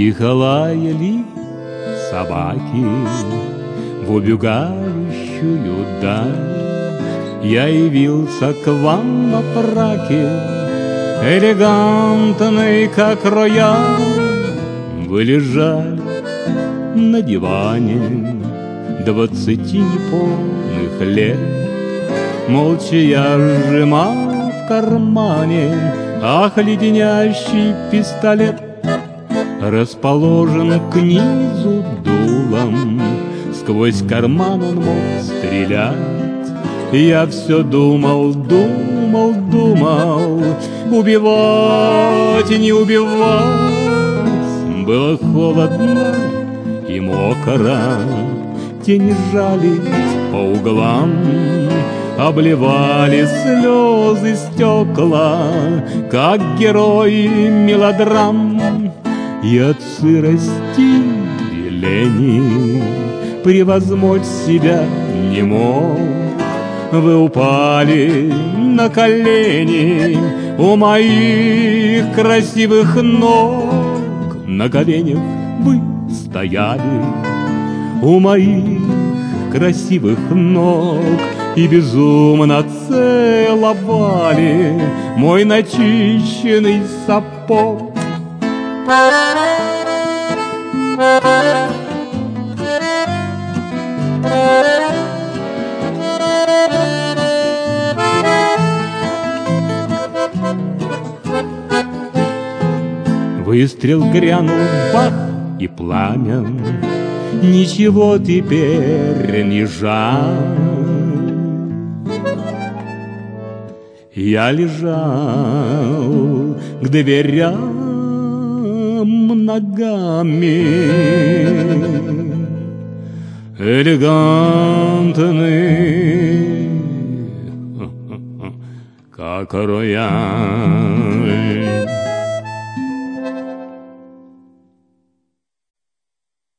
Тихо лаяли собаки в убегающую даль. Я явился к вам во фраке, элегантный, как рояль. Вы лежали на диване 20 неполных лет. Молча я сжимал в кармане, ах, леденящий пистолет. Расположен к низу дулом, сквозь карман он мог стрелять. Я все думал, думал, думал, убивать и не убивать. Было холодно и мокро, тени жались по углам, обливали слезы стекла, как герои мелодрам. И от сырости и лени превозмочь себя не мог. Вы упали на колени у моих красивых ног. На коленях вы стояли у моих красивых ног и безумно целовали мой начищенный сапог. Выстрел грянул, бах, и пламя, ничего теперь не жаль. Я лежал к дверям ногами, элегантный, как рояль.